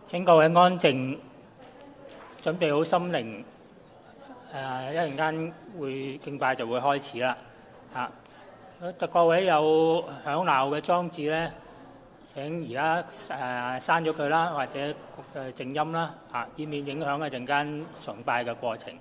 請各位安靜，準備好心靈。一陣間會敬拜就會開始啦。各位有響鬧嘅裝置咧，請而家閂咗佢啦，或者靜音啦，以免影響一陣間崇拜嘅過程。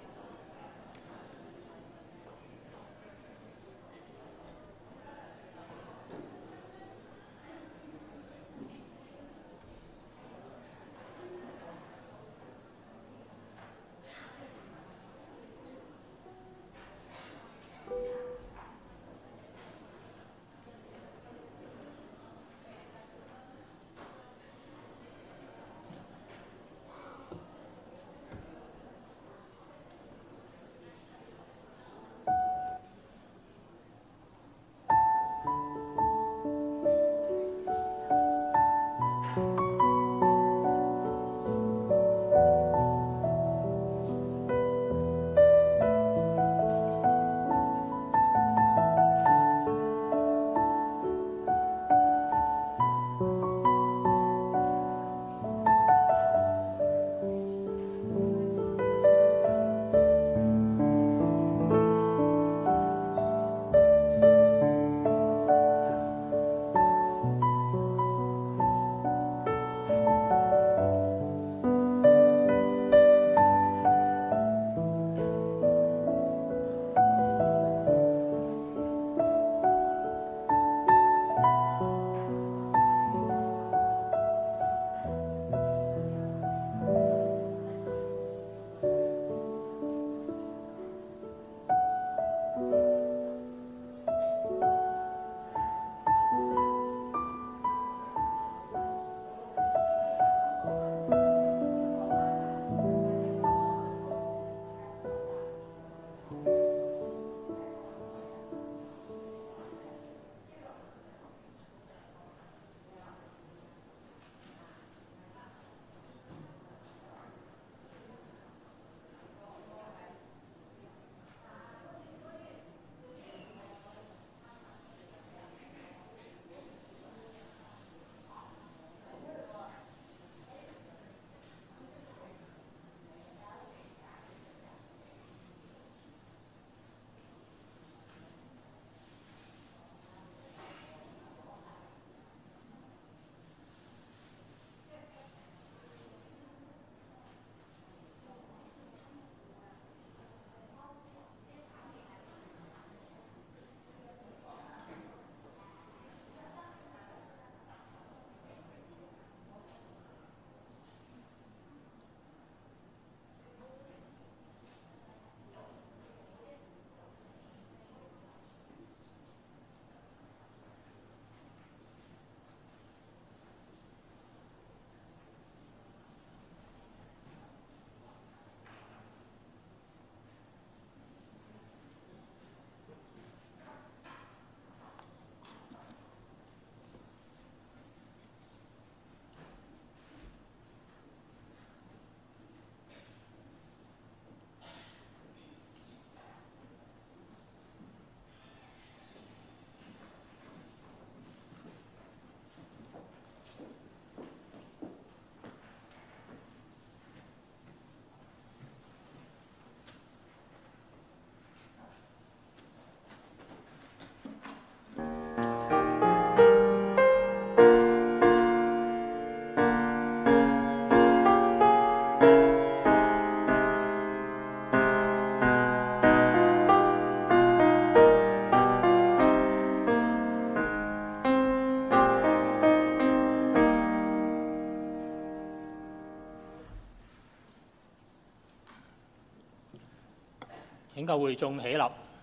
請各會眾起立。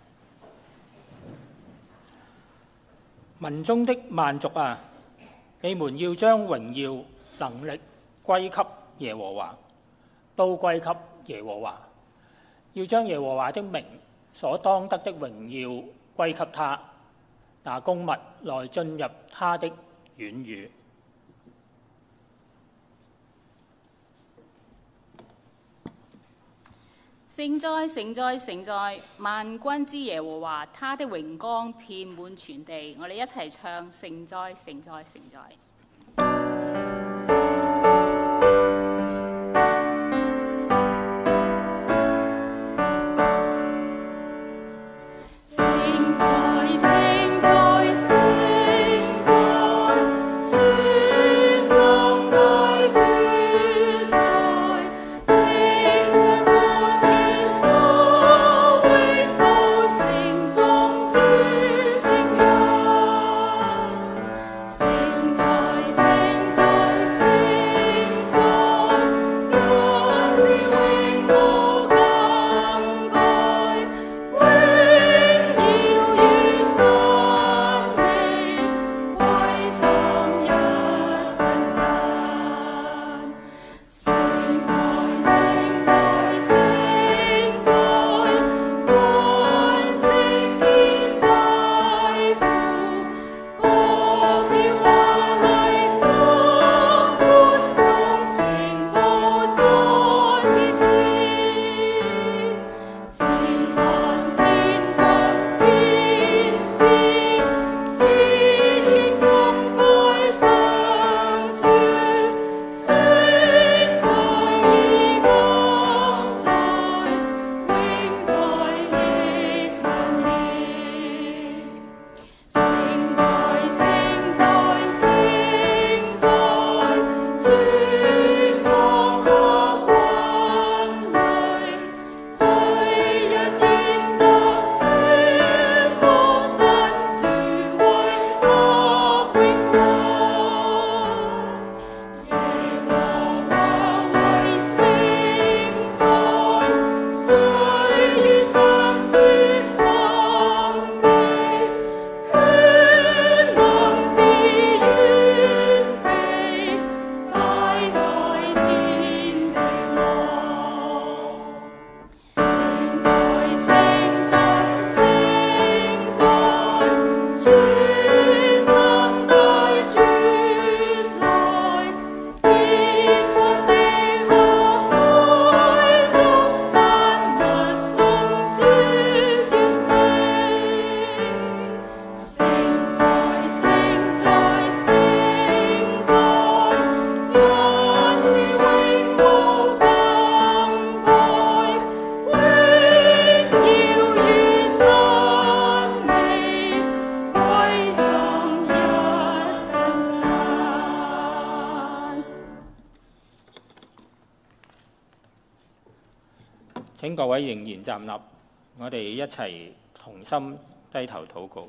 民中的萬族啊，你們要將榮耀能力歸給耶和華，都歸給耶和華。要將耶和華的名所當得的榮耀歸給他，拿供物來進入他的院宇。 聖哉，聖哉，聖哉！萬軍之耶和華，他的榮光遍滿全地。我哋一齊唱聖哉，聖哉，聖哉！ 請各位仍然站立，我哋一齊同心低頭禱告。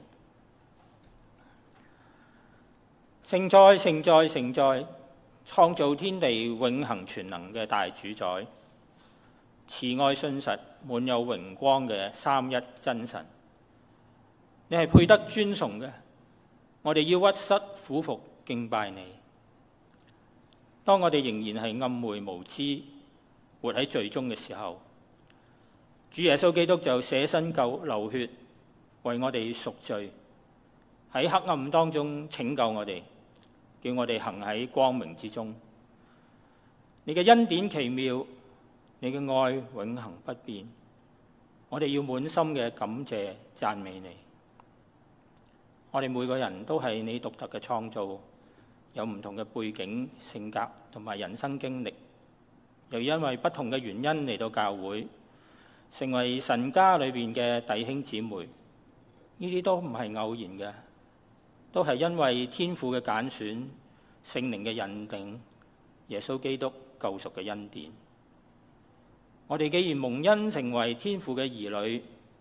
聖哉，聖哉，聖哉！創造天地、永恆全能嘅大主宰，慈愛信實、滿有榮光嘅三一真神，你係配得尊崇嘅，我哋要屈膝俯伏敬拜你。當我哋仍然係暗昧無知，活喺罪中嘅時候，主耶穌基督就捨身流血，為我哋贖罪，喺黑暗當中拯救我哋，叫我哋行喺光明之中。你嘅恩典奇妙，你嘅愛永恆不變，我哋要滿心嘅感謝讚美你。我哋每個人都係你獨特嘅創造，有唔同嘅背景、性格同埋人生經歷，又因為不同嘅原因嚟到教會，成為神家裏邊嘅弟兄姊妹。呢啲都唔係偶然嘅，都係因為天父嘅揀選、聖靈嘅引領、耶穌基督救贖嘅恩典。我哋既然蒙恩成為天父嘅兒女，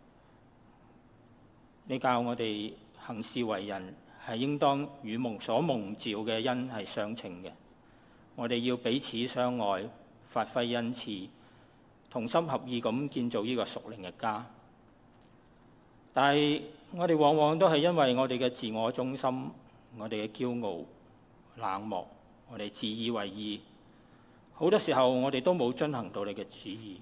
你教我哋行事為人係應當與所蒙召嘅恩係相稱嘅。我哋要彼此相愛，發揮恩賜，同心合意咁建造呢個屬靈嘅家。但係我哋往往都係因為我哋嘅自我中心、我哋嘅驕傲、冷漠，我哋自以為義，好多時候我哋都冇遵行到你嘅旨意。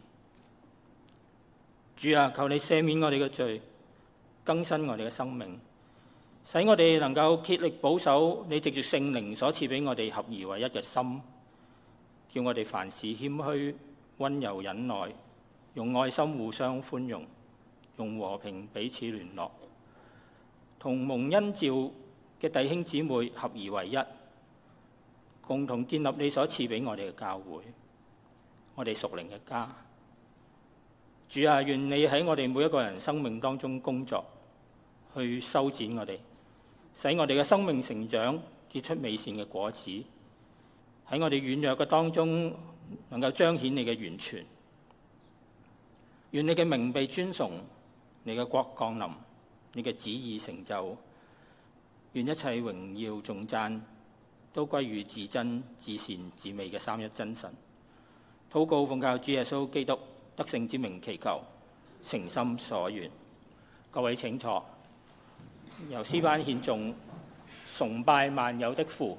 主啊，求你赦免我哋嘅罪，更新我哋嘅生命，使我哋能夠竭力保守你藉住聖靈所賜俾我哋合而為一嘅心，叫我哋凡事謙虛、溫柔忍耐，用愛心互相寬容，用和平彼此聯絡，同蒙恩召嘅弟兄姊妹合而為一，共同建立你所賜俾我哋嘅教會，我哋屬靈嘅家。主啊，願你喺我哋每一個人生命當中工作，去修剪我哋，使我哋嘅生命成長，結出美善嘅果子。喺我哋軟弱嘅當中，能夠彰顯你嘅完全。願你嘅名被尊崇，你嘅國降臨，你嘅旨意成就。願一切榮耀頌讚都歸於至真、至善、至美嘅三一真神。禱告奉靠主耶穌基督得勝之名祈求，誠心所願。各位請坐，由詩班獻頌崇拜萬有的父。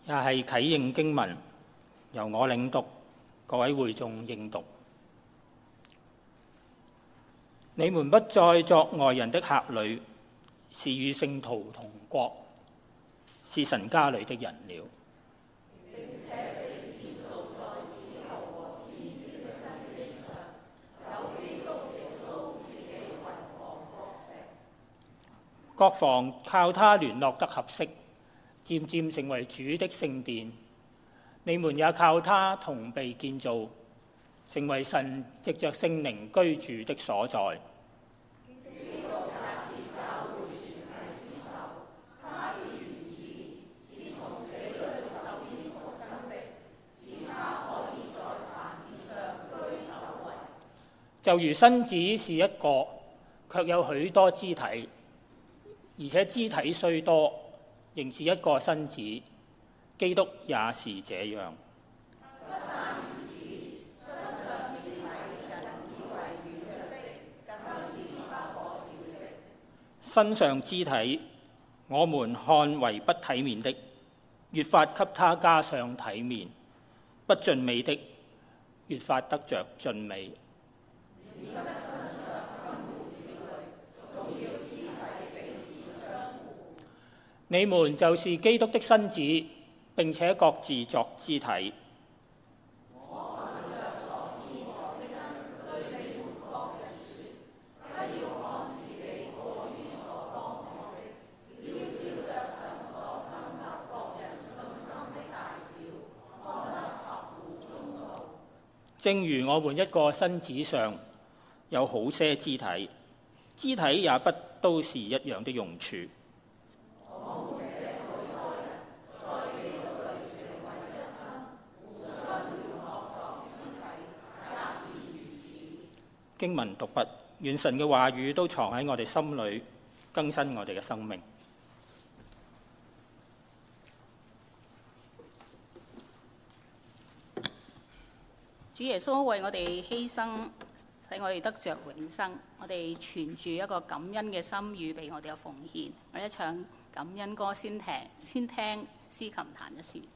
也係啟應經文，由我領讀，各位會眾應讀。你們不再作外人的客旅，是與聖徒同國，是神家裏的人了。各房靠他聯絡得合適，漸漸成為主的聖殿。你們也靠他同被建造，成為神藉着聖靈居住的所在。就如身子是一個，卻有許多肢體，而且肢體雖多，仍是一個身子。基督也是這樣。身上肢體，我們看為不體面的，越發給他加上體面；不盡美的，越發得着盡美。你們就是基督的身子，並且各自作肢體。正如我們一個身子上有好些肢體，肢體也不都是一樣的用處。經文讀畢，願神嘅話語都藏喺我哋心裏，更新我哋嘅生命。 主耶穌為我哋犧牲，使我哋得着永生。我哋存住一個感恩嘅心，預備我哋嘅奉獻。我哋一唱感恩歌先聽司琴彈一次。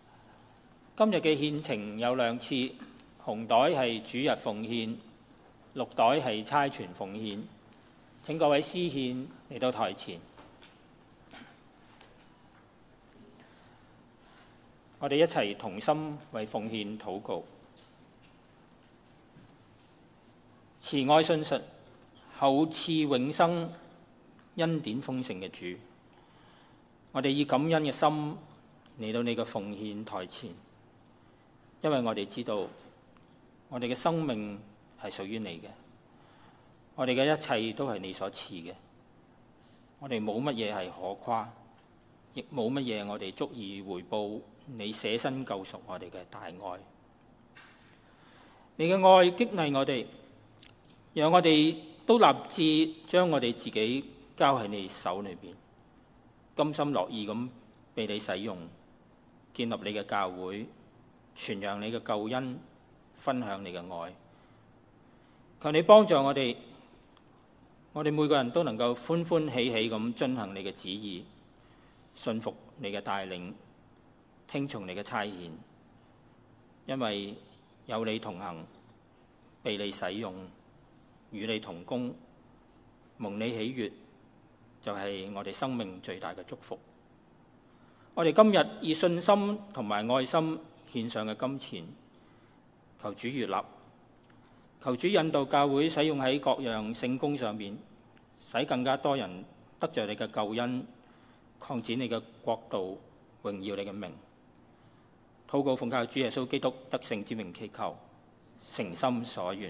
今日嘅獻情有兩次，紅袋係主日奉獻， 綠袋係差傳奉獻。請各位司獻嚟到台前，我哋一齊同心為奉獻禱告。慈愛信實、厚賜永生、恩典豐盛嘅主，我哋以感恩嘅心嚟到你嘅奉獻台前，因為我哋知道我哋嘅生命係屬於你嘅，我哋嘅一切都係你所賜嘅，我哋冇乜嘢係可誇，亦冇乜嘢我哋足以回報你捨身救贖我哋嘅大愛。你嘅愛激勵我哋，讓我哋都立志將我哋自己交喺你手裏邊，甘心樂意咁被你使用，建立你嘅教會，傳揚你嘅救恩，分享你嘅愛。求你幫助我哋每個人都能夠歡歡喜喜咁遵行你嘅旨意，信服你嘅帶領，聽從你嘅差遣，因為有你同行，被你使用，與你同工，蒙你喜悅，就係我哋生命最大嘅祝福。我哋今日以信心同埋愛心獻上嘅金錢，求主悅納，求主引導教會使用喺各樣聖工上面，使更加多人得着你嘅救恩，擴展你嘅國度，榮耀你嘅名。禱告奉靠主耶穌基督得勝之名祈求，誠心所願。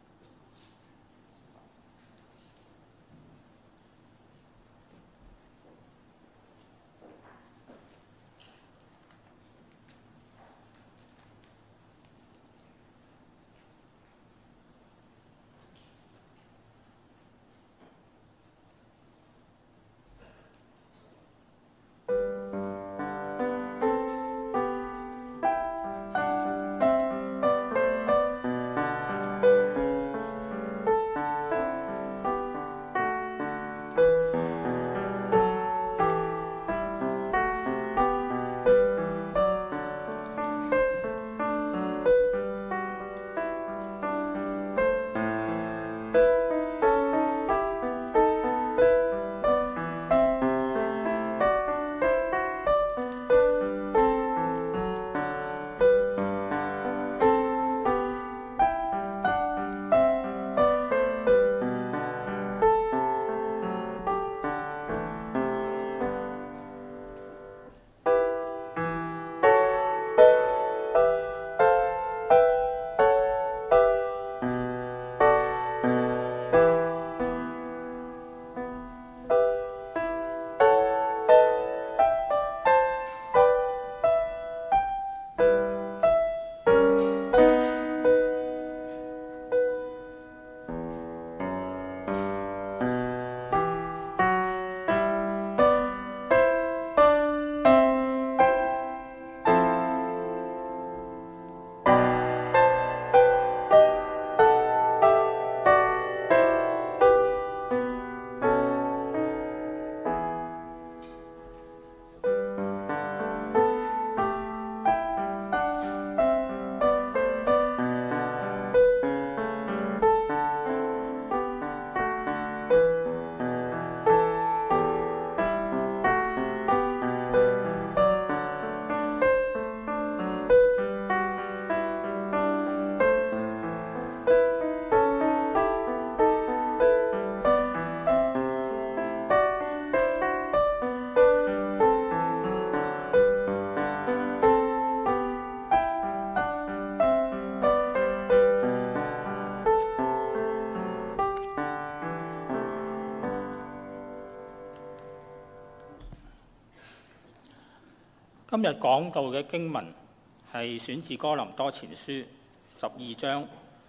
今日講到嘅經文係選自哥林多前書12章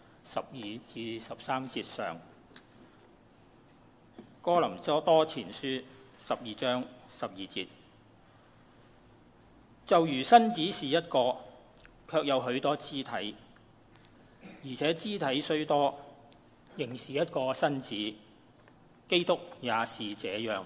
12至13節上。哥林多前書12章12節，就如身子是一個，卻有許多肢體，而且肢體雖多，仍是一個身子。基督也是這樣。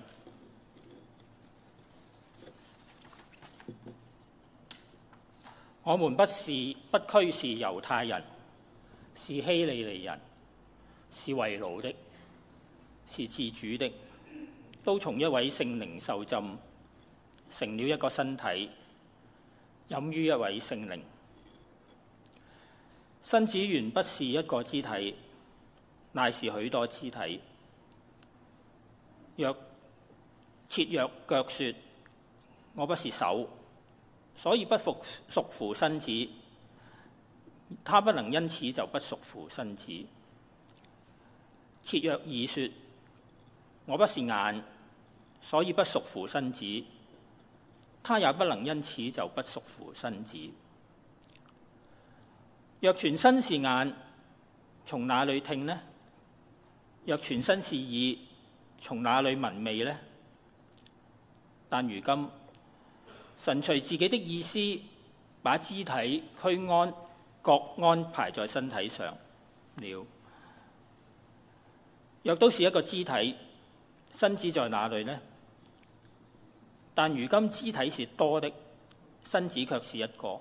我們不拘是猶太人，是希利尼人， 是為奴的，是自主的，都從一位聖靈受浸，成了一個身體，飲於一位聖靈。身子原不是一個肢體，乃是許多肢體。設若腳說：我不是手，所以不屬乎身子，他不能因此就不屬乎身子。設若耳說：我不是眼，所以不屬乎身子，他也不能因此就不屬乎身子。若全身是眼，從哪裏聽呢？若全身是耳，從哪裏聞味呢？但如今神隨自己的意思，把肢體各安排在身體上了。若都是一個肢體，身子在哪裏呢？但如今肢體是多的，身子卻是一個。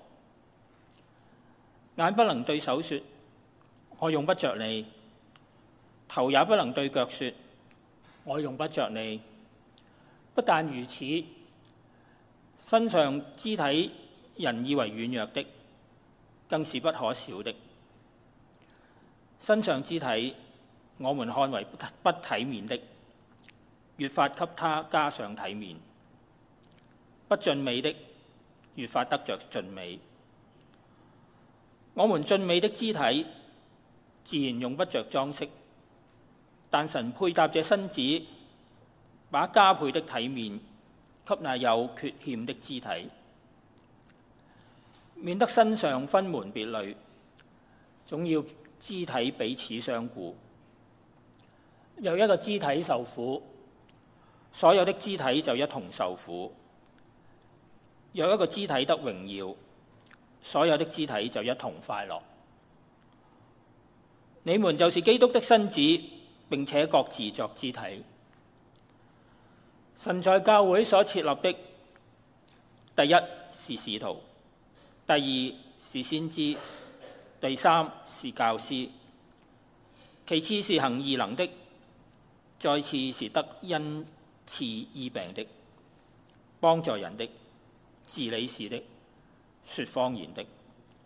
眼不能對手說：我用不着你；頭也不能對腳說：我用不着你。不但如此，身上肢體人以為軟弱的，更是不可少的。身上肢體我們看為不體面的，越發給他加上體面；不俊美的，越發得着俊美。我們俊美的肢體自然用不着裝飾，但神配搭這身子，把加倍的體面給那有缺陷的肢體，免得身上分門別類，總要肢體彼此相顧。有一個肢體受苦，所有的肢體就一同受苦；有一個肢體得榮耀，所有的肢體就一同快樂。你們就是基督的身子，並且各自作肢體。神在教會所設立的，第一是使徒，第二是先知，第三是教師，其次是行異能的，再次是得恩賜醫病的，幫助人的，治理事的，說方言的。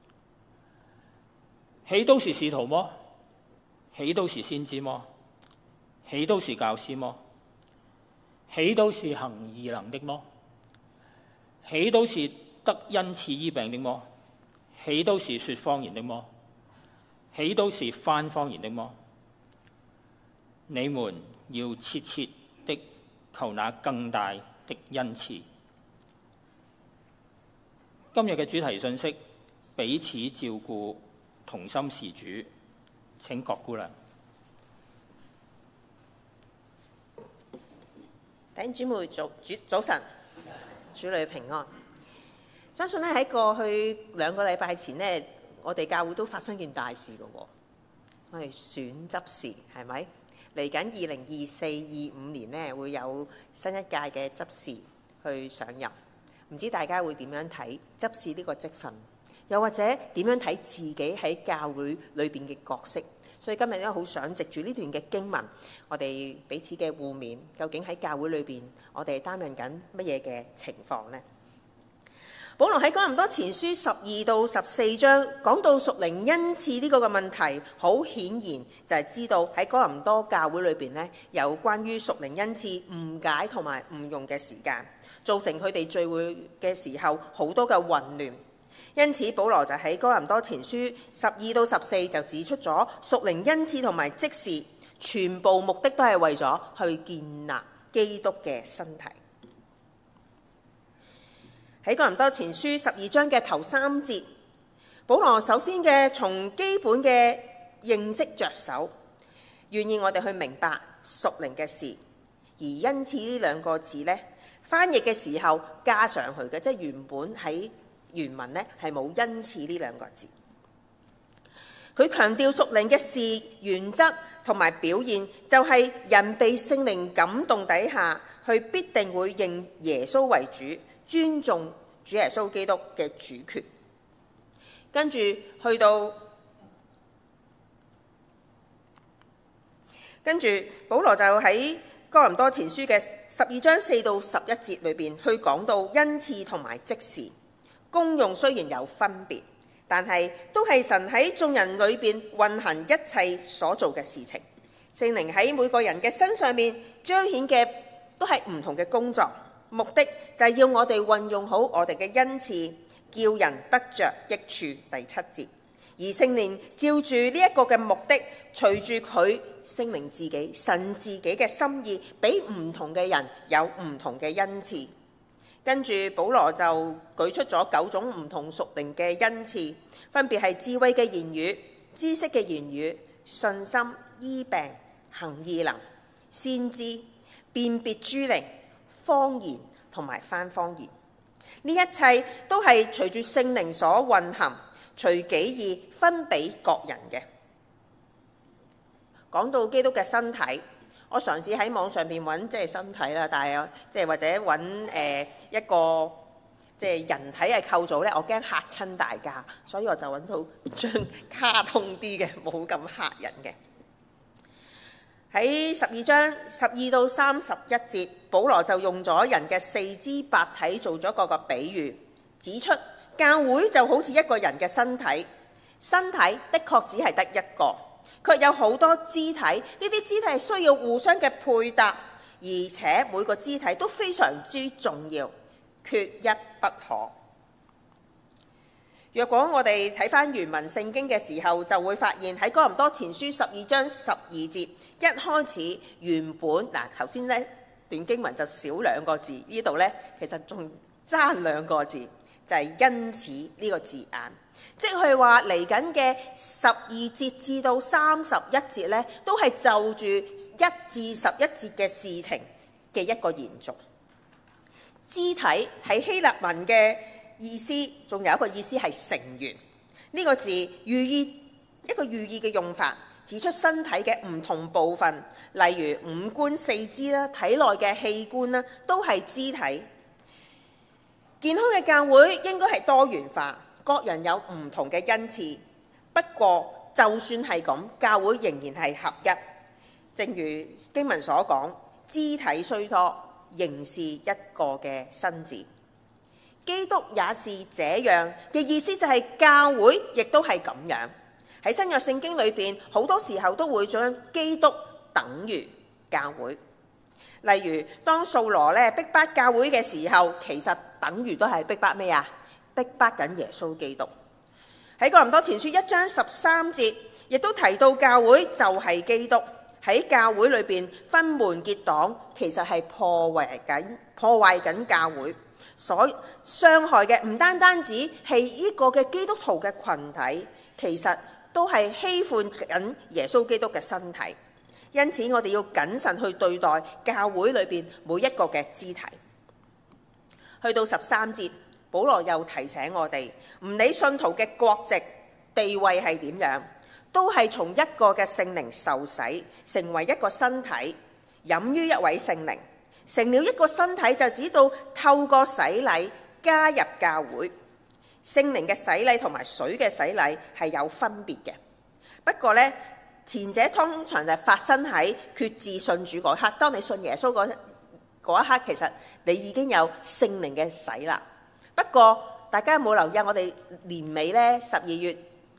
豈都是使徒麼？豈都是先知麼？豈都是教師麼？豈都是行異能的麼？豈都是得恩賜醫病的麼？豈都是說方言的麼？豈都是翻方言的麼？你們要切切的求那更大的恩賜。今日嘅主題信息：彼此照顧，同心事主。請郭姑娘。 弟兄姊妹早晨，主女平安。相信咧喺過去2個禮拜前呢，我哋教會都發生件大事嘅喎。我哋選執事係咪？嚟緊2024-25年呢，會有新一屆嘅執事去上任。唔知大家會點樣睇執事呢個職份？又或者點樣睇自己喺教會裏邊嘅角色？所以今日咧好想藉住呢段嘅經文，我哋彼此嘅互勉，究竟喺教會裏邊，我哋擔任緊乜嘢嘅情況呢？保羅喺哥林多前書12到14章講到屬靈恩賜呢個嘅問題，好顯然就係知道喺哥林多教會裏邊呢，有關於屬靈恩賜誤解同埋誤用嘅時間，造成佢哋聚會嘅時候好多嘅混亂。因此，保羅就喺哥林多前書12到14就指出咗屬靈恩賜同埋職事，全部目的都係為咗去建立基督嘅身體。喺哥林多前書12章嘅頭3節，保羅首先嘅從基本嘅認識着手，願意我哋去明白屬靈嘅事。而恩賜呢2個字呢，翻譯嘅時候加上去嘅，即係原本喺原文呢係冇恩賜呢2個字。佢強調屬靈嘅事原則同埋表現，就係人被聖靈感動底下，去必定會認耶穌為主，尊重主耶穌基督嘅主權。跟住去到跟住保羅就喺哥林多前書嘅12章4到11節裏邊去講到恩賜同埋職事功用雖然有分別，但係都係神喺眾人裏邊運行一切所做嘅事情。聖靈喺每個人嘅身上面彰顯嘅都係唔同嘅工作，目的就係要我哋運用好我哋嘅恩賜，叫人得着益處。第7節，而聖靈照住呢一個嘅目的，隨住佢聖靈自己神自己嘅心意，俾唔同嘅人有唔同嘅恩賜。跟住保羅就舉出咗9種唔同屬靈嘅恩賜，分別係智慧嘅言語、知識嘅言語、信心、醫病、行異能、先知、辨別諸靈、方言同埋翻方言。呢一切都係隨住聖靈所運行，隨己意分俾各人嘅。講到基督嘅身體，我嘗試喺網上邊揾身體啦，但係或者揾一個人體嘅構造咧，我驚嚇親大家，所以我就揾到張卡通啲嘅，冇咁嚇人嘅。喺12章12到31節，保羅就用咗人嘅四肢百體做咗個比喻，指出教會就好似一個人嘅身體，身體的確只係得一個，卻有好多肢體，呢啲肢體係需要互相嘅配搭，而且每個肢體都非常之重要，缺一不可。若果我哋睇返原文聖經嘅時候，就會發現喺哥林多前書12章12節一開始原本頭先呢段經文就少2個字，呢度呢其實仲爭2個字，就係因此呢個字眼，即係話嚟緊嘅12節至到31節呢，都係就住1至11節嘅事情嘅一個延續。肢體喺希臘文嘅意思，仲有一個意思係成員。呢個字寓意嘅用法，指出身體嘅唔同部分，例如五官、四肢啦、體內嘅器官啦，都係肢體。健康嘅教會應該係多元化，各人有唔同嘅恩賜。不過就算係咁，教會仍然係合一。正如經文所講，肢體雖多，仍是一個嘅身子。基督也是這樣嘅意思，就係教會亦都係咁樣。喺新約聖經裏邊，好多時候都會將基督等於教會。例如當掃羅逼迫教會嘅時候，其實等於都係逼迫咩啊？逼迫緊耶穌基督。喺哥林多前書1章13節，亦都提到教會就係基督。喺教會裏邊分門結黨，其實係破壞緊教會。所傷害嘅唔單止係呢個嘅基督徒嘅群體，其實都係欺負緊耶穌基督嘅身體。因此我哋要謹慎去對待教會裏邊每一個嘅肢體。去到13節，保羅又提醒我哋，唔理信徒嘅國籍地位係點樣，都係從一個嘅聖靈受洗，成為一個身體，飲於一位聖靈，成了一個身體，就知道透過洗禮加入教會。聖靈嘅洗禮同埋水嘅洗禮係有分別嘅。不過呢，前者通常就發生喺決志信主嗰刻，當你信耶穌嗰一刻，其實你已經有聖靈嘅洗啦。不過大家有冇留意我哋年尾呢12月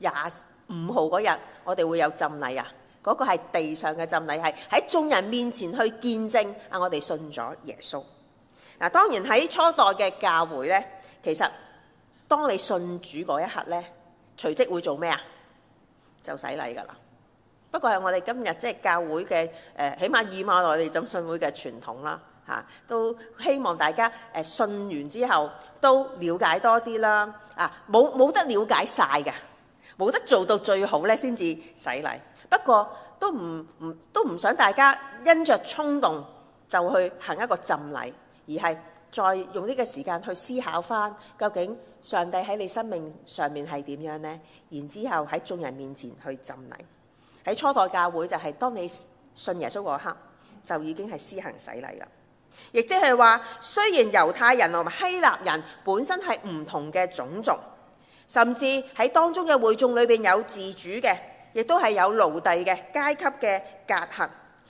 25號嗰日，我哋會有浸禮啊。嗰個係地上嘅浸禮，係喺眾人面前去見證我哋信咗耶穌。當然喺初代嘅教會呢，其實當你信主嗰一刻呢，隨即會做咩啊？就洗禮噶啦。不過係我哋今日即係教會嘅起碼以馬內利浸信會嘅傳統啦，都希望大家信完之後都了解多啲啦。冇得了解晒嘅，冇得做到最好呢先至洗禮。不過都唔想大家因着衝動就去行一個浸禮，而係再用呢個時間去思考翻，究竟上帝喺你生命上面係點樣呢？然之後喺眾人面前去浸禮。喺初代教會就係當你信耶穌嗰刻，就已經係施行洗禮啦。亦即係話，雖然猶太人同埋希臘人本身係唔同嘅種族，甚至喺當中嘅會眾裏邊有自主嘅，亦都係有奴隸嘅階級嘅隔閡，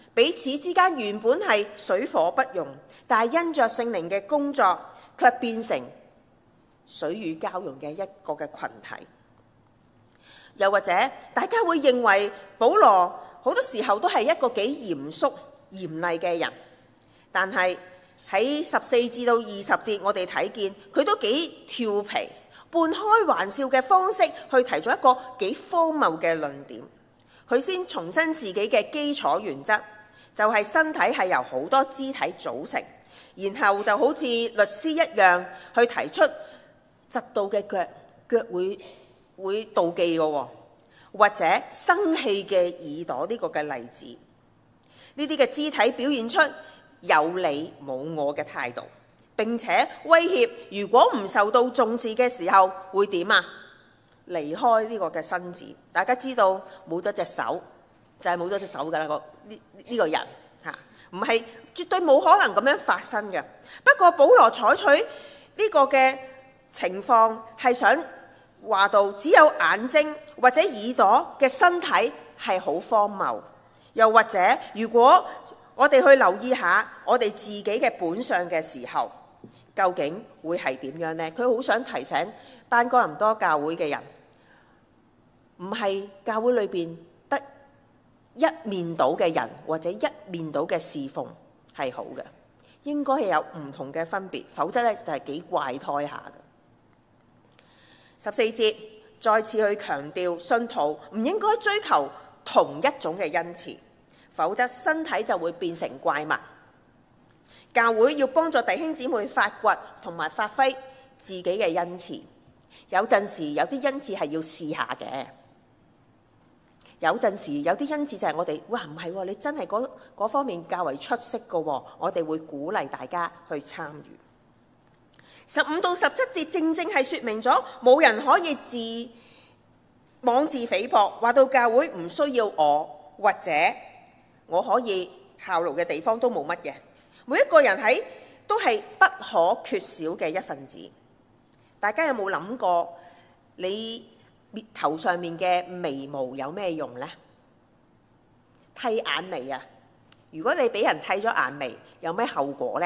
彼此之間原本係水火不容，但係因着聖靈嘅工作，卻變成水乳交融嘅一個嘅群體。又或者大家會認為保羅好多時候都係一個幾嚴肅嚴厲嘅人，但係喺14至到20節，我哋睇見佢都幾調皮，半開玩笑嘅方式去提咗一個幾荒謬嘅論點。佢先重申自己嘅基礎原則，就係身體係由好多肢體組成，然後就好似律師一樣去提出窒到嘅腳會妒忌嘅喎，或者生氣嘅耳朵呢個嘅例子。呢啲嘅肢體表現出有你冇我嘅態度，並且威脅如果唔受到重視嘅時候會點啊？離開呢個嘅身子。大家知道冇咗隻手就係冇咗隻手㗎啦，呢個人嚇，唔係絕對冇可能咁樣發生嘅。不過保羅採取呢個嘅情況係想話到只有眼睛或者耳朵嘅身體係好荒謬，又或者如果我哋去留意下我哋自己嘅本相嘅時候，究竟會係點樣呢？佢好想提醒班哥林多教會嘅人，唔係教會裏邊得一面倒嘅人或者一面倒嘅侍奉係好嘅，應該係有唔同嘅分別，否則咧就係幾怪胎下嘅。14節再次去強調信徒唔應該追求同一種嘅恩賜，否則身體就會變成怪物。教會要幫助弟兄姊妹發掘同埋發揮自己嘅恩賜，有陣時有啲恩賜係要試下嘅，有陣時有啲恩賜就係我哋哇唔係喎，你真係嗰方面較為出色嘅喎，我哋會鼓勵大家去參與。15到17節正正係說明咗冇人可以妄自菲薄，話到教會唔需要我，或者我可以效勞嘅地方都冇乜嘅。每一個人都係不可缺少嘅一份子。大家有冇諗過你頭上面嘅眉毛有咩用呢？剃眼眉啊！如果你俾人剃咗眼眉，有咩後果呢？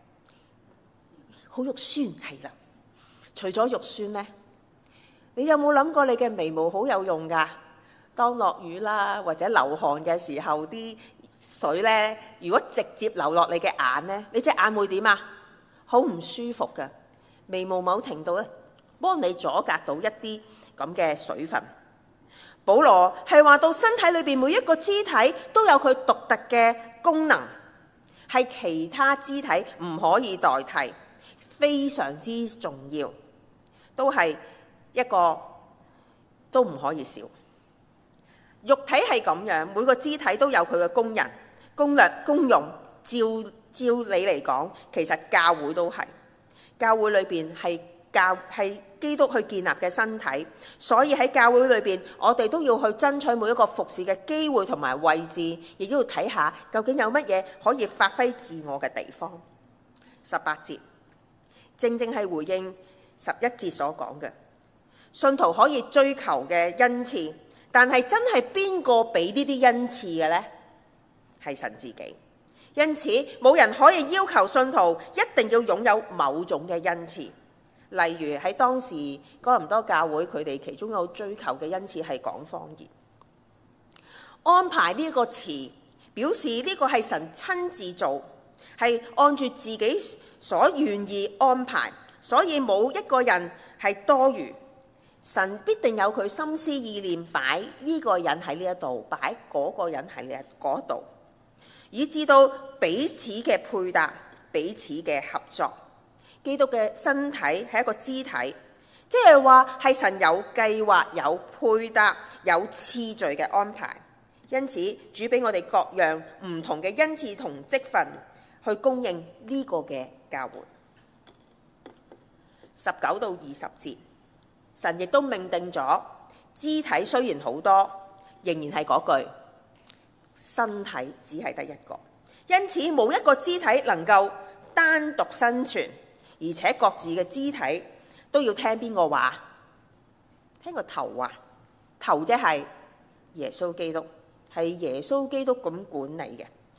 好肉酸，係啦。除咗肉酸呢，你有冇諗過你嘅眉毛好有用㗎？當落雨啦，或者流汗嘅時候，啲水呢，如果直接流落你嘅眼呢，你隻眼會點啊？好唔舒服㗎。眉毛某程度呢，幫你阻隔到一啲咁嘅水分。保羅係話到身體裏邊每一個肢體都有佢獨特嘅功能，係其他肢體唔可以代替，非常之重要，都係一個都唔可以少。肉體係咁樣，每個肢體都有佢嘅功用。照理嚟講，其實教會都係，教會裏邊係基督去建立嘅身體，所以喺教會裏邊，我哋都要去爭取每一個服侍嘅機會同埋位置，亦都要睇下究竟有乜嘢可以發揮自我嘅地方。18節正正係回應11節所講嘅，信徒可以追求嘅恩賜，但係真係邊個俾呢啲恩賜嘅呢？係神自己。因此冇人可以要求信徒一定要擁有某種嘅恩賜。例如喺當時哥林多教會，佢哋其中有追求嘅恩賜係講方言。安排呢個詞表示呢個係神親自做，係按住自己所願意安排，所以冇一個人係多餘。神必定有佢心思意念，擺呢個人喺呢一度，擺嗰個人喺呢嗰度，以至到彼此嘅配搭，彼此嘅合作。基督嘅身體係一個肢體，即係話係神有計劃、有配搭、有次序嘅安排。因此主俾我哋各樣唔同嘅恩賜同職分去供應呢個嘅教會。19到20節，神亦都命定咗肢體雖然好多，仍然係嗰句，身體只係得一個。因此冇一個肢體能夠單獨生存，而且各自嘅肢體都要聽邊個話？聽個頭話。頭即係耶穌基督，係耶穌基督咁管理嘅。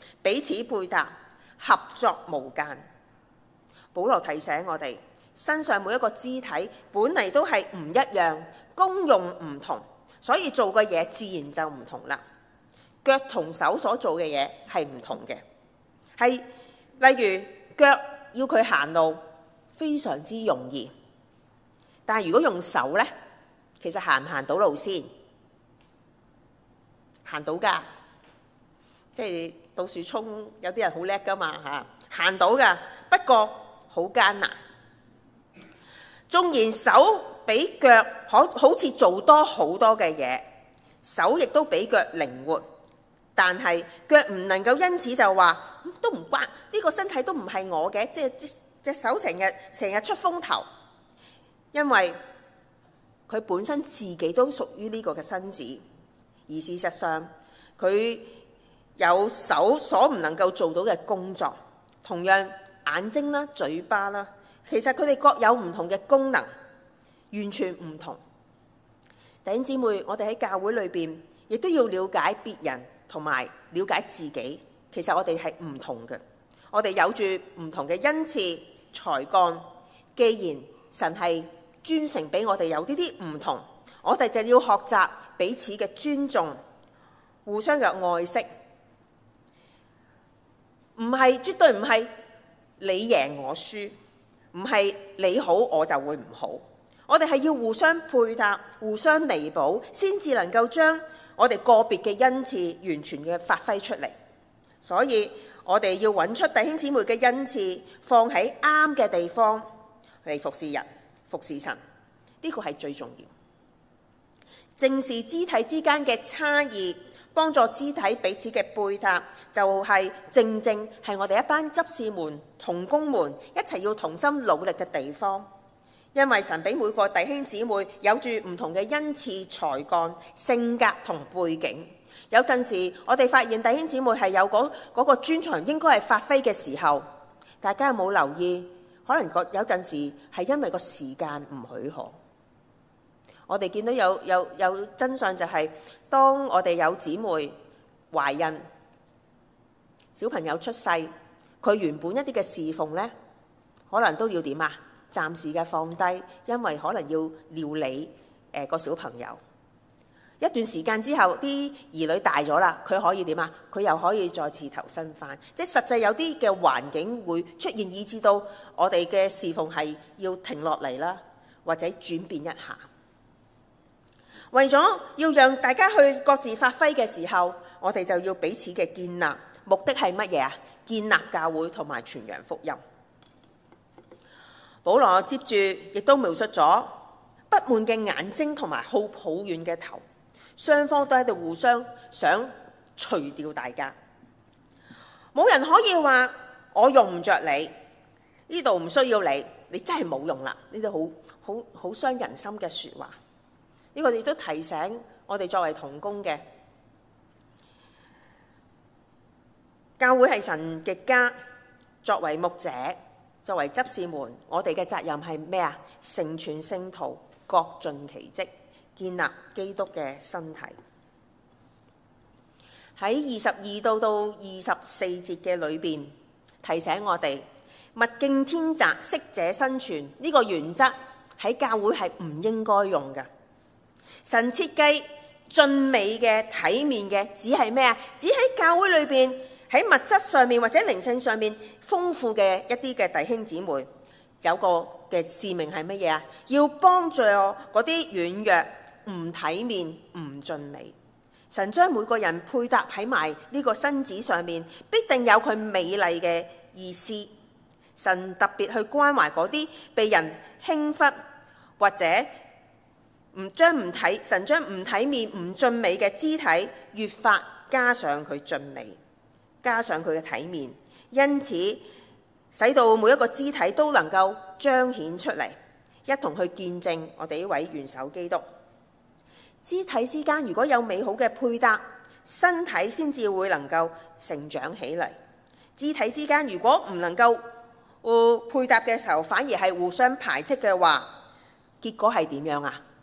彼此配搭，合作無間。保羅提醒我哋，身上每一個肢體本嚟都係唔一樣，功用唔同，所以做嘅嘢自然就唔同啦。腳同手所做嘅嘢係唔同嘅，係例如腳要佢行路非常之容易，但係如果用手呢，其實行唔行到路先？行到㗎，即係倒樹衝有啲人好叻㗎嘛嚇，行到㗎，不過好艱難。縱然手比腳好似做多好多嘅嘢，手亦都比腳靈活，但係腳唔能夠因此就話都唔關呢個身體都唔係我嘅，即係隻手成日出風頭，因為佢本身自己都屬於呢個嘅身子，而事實上佢有手所唔能夠做到嘅工作，同樣眼睛啦、嘴巴啦，其實佢哋各有唔同嘅功能，完全唔同。弟兄姊妹，我哋喺教會裏邊亦都要了解別人同埋了解自己，其實我哋係唔同嘅，我哋有住唔同嘅恩賜才幹。既然神係專程俾我哋有呢啲唔同，我哋就要學習彼此嘅尊重，互相嘅愛惜，絕對唔係你贏我輸，唔係你好我就會唔好。我哋係要互相配搭、互相彌補，先至能夠將我哋個別嘅恩賜完全嘅發揮出嚟。所以我哋要揾出弟兄姊妹嘅恩賜，放喺啱嘅地方嚟服侍人、服侍神，呢個係最重要。正視肢體之間嘅差異，幫助肢體彼此嘅配搭，就係正係我哋一班執事們、同工們一齊要同心努力嘅地方。因為神俾每個弟兄姊妹有住唔同嘅恩賜、才幹、性格同背景。有陣時我哋發現弟兄姊妹係有嗰個專長應該係發揮嘅時候，大家有冇留意？可能有陣時係因為個時間唔許可。我哋見到有真相就係，當我哋有姊妹懷孕、小朋友出世，佢原本一啲嘅侍奉呢，可能都要點啊？暫時嘅放低，因為可能要料理個小朋友。一段時間之後，啲兒女大咗啦，佢可以點啊？佢又可以再次投身返。即係實際有啲嘅環境會出現，以致到我哋嘅侍奉係要停落嚟啦，或者轉變一下。為咗要讓大家去各自發揮嘅時候，我哋就要彼此嘅建立。目的係乜嘢啊？建立教會同埋傳揚福音。保羅接住亦都描述咗不滿嘅眼睛同埋好抱怨嘅頭，雙方都喺度互相想除掉大家。冇人可以話我用唔着你，呢度唔需要你，你真係冇用啦。呢啲好傷人心嘅説話。呢個亦都提醒我哋作為同工嘅，教會係神嘅家，作為牧者，作為執事們，我哋嘅責任係咩啊？成全聖徒，各盡其職，建立基督嘅身體。喺22到24節嘅裏邊，提醒我哋物競天擇，適者生存呢個原則喺教會係唔應該用嘅。神設計俊美嘅、體面嘅，只係咩啊？只喺教會裏邊，喺物質上面或者靈性上面豐富嘅一啲嘅弟兄姊妹，有個嘅使命係乜嘢啊？要幫助嗰啲軟弱、唔體面、唔俊美。神將每個人配搭喺埋呢個身子上面，必定有佢美麗嘅意思。神特別去關懷嗰啲被人輕忽或者神將唔體面、唔俊美嘅肢體越發加上佢俊美，加上佢嘅體面，因此使到每一個肢體都能夠彰顯出嚟，一同去見證我哋呢位元首基督。肢體之間如果有美好嘅配搭，身體先至會能夠成長起嚟。肢體之間如果唔能夠配搭嘅時候，反而係互相排斥嘅話，結果係點樣啊？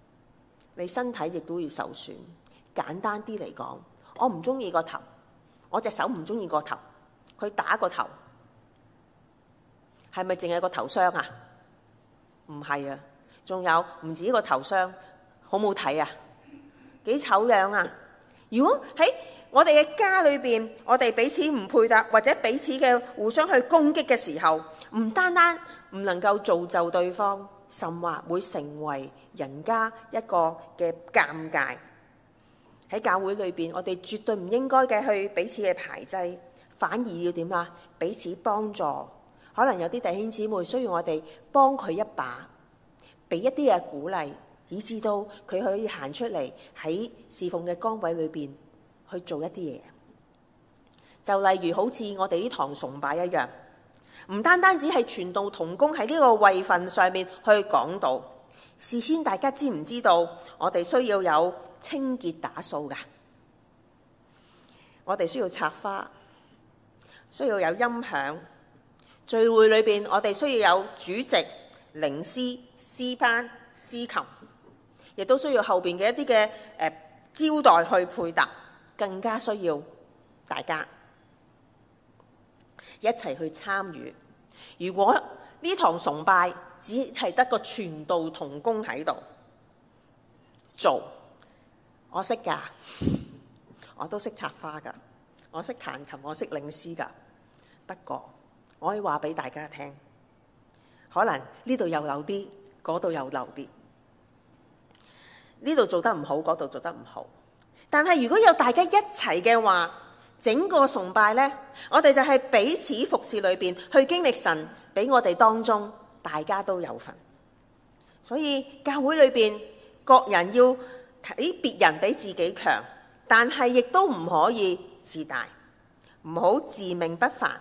你身體亦都會受損。簡單啲嚟講，我唔中意個頭， 我隻手唔中意個頭，佢打個頭，係咪淨係個頭傷啊？唔係啊，仲有唔止個頭傷，好唔好睇啊？幾醜樣啊！如果喺我哋嘅家裏邊，我哋彼此唔配搭，或者彼此嘅互相去攻擊嘅時候，唔單單唔能夠造就對方，甚或會成為人家一個嘅尷尬。喺教會裏邊，我哋絕對唔應該嘅去彼此嘅排擠，反而要點啊？彼此幫助。可能有啲弟兄姊妹需要我哋幫佢一把，俾一啲嘅鼓勵，以至到佢可以行出嚟喺侍奉嘅崗位裏邊去做一啲嘢。就例如好似我哋呢堂崇拜一樣，唔單單只係傳道同工喺呢個位份上面去講道，事先大家知唔知道我哋需要有清潔打掃㗎？我哋需要插花，需要有音響。聚會裏邊，我哋需要有主席、靈師、詩班、司琴，亦都需要後邊嘅一啲嘅招待去配搭，更加需要大家一齊去參與。如果呢堂崇拜只係得個傳道同工喺度做，我識㗎，我都識插花㗎，我識彈琴，我識領詩㗎。不過我可以話俾大家聽，可能呢度又漏啲，嗰度又漏啲，呢度做得唔好，嗰度做得唔好。但係如果有大家一齊嘅話，整個崇拜呢，我哋就係彼此服侍裏邊去經歷神俾我哋當中，大家都有份。所以教會裏邊各人要睇別人比自己強，但係亦都唔可以自大，唔好自命不凡。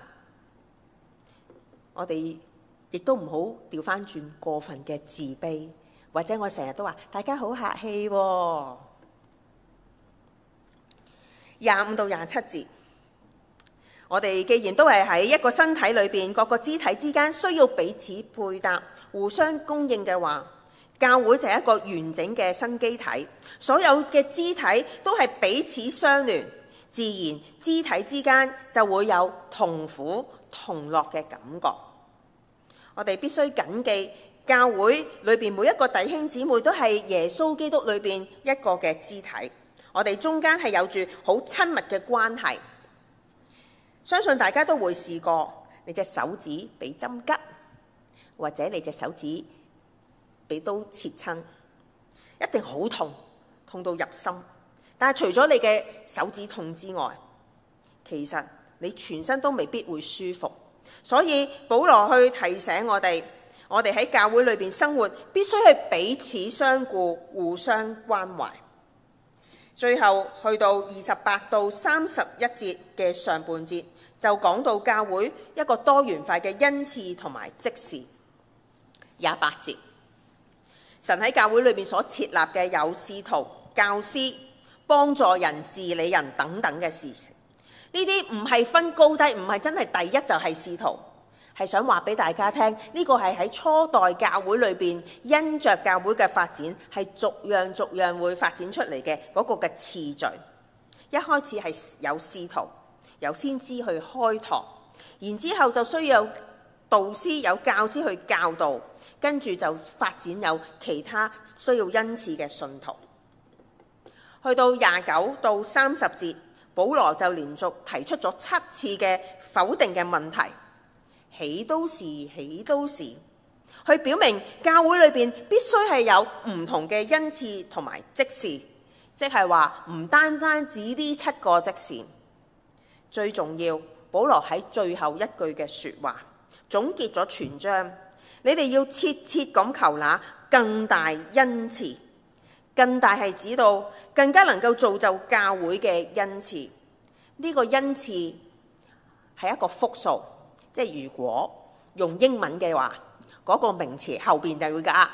我哋亦都唔好調翻轉過分嘅自卑，或者我成日都話大家好客氣喎。25到27節，我哋既然都係喺一個身體裏邊，各個肢體之間需要彼此配搭、互相供應嘅話，教會就係一個完整嘅新機體，所有嘅肢體都係彼此相聯，自然肢體之間就會有同苦同樂嘅感覺。我哋必須謹記，教會裏邊每一個弟兄姊妹都係耶穌基督裏邊一個嘅肢體，我哋中間係有住好親密嘅關係。相信大家都會試過，你隻手指俾針拮，或者你隻手指俾刀切親，一定好痛，痛到入心。但係除咗你嘅手指痛之外，其實你全身都未必會舒服。所以保羅去提醒我哋喺教會裏邊生活必須係彼此相顧、互相關懷。最後去到28到31節嘅上半節，就講到教會一個多元化嘅恩賜同埋職事。28節，神喺教會裏邊所設立嘅有使徒、教師、幫助人、治理人等等嘅事情。呢啲唔係分高低，唔係真係第一就係使徒，係想話俾大家聽，呢個係喺初代教會裏邊，因着教會嘅發展，係逐樣會發展出嚟嘅嗰個嘅次序。一開始係有使徒，由先知去開拓，然之後就需要有導師、有教師去教導，跟住就發展有其他需要恩賜嘅信徒。去到29到30節。保羅就連續提出咗7次嘅否定嘅問題，豈都是，豈都是，去表明教會裏邊必須係有唔同嘅恩賜同埋職事，即係話唔單單止呢7個職事。最重要，保羅喺最後一句嘅說話總結咗全章，你哋要切切咁求那更大恩賜。更大係指到更加能夠造就教會嘅恩賜。呢個恩賜係一個複數，即係如果用英文嘅話，嗰個名詞後邊就會加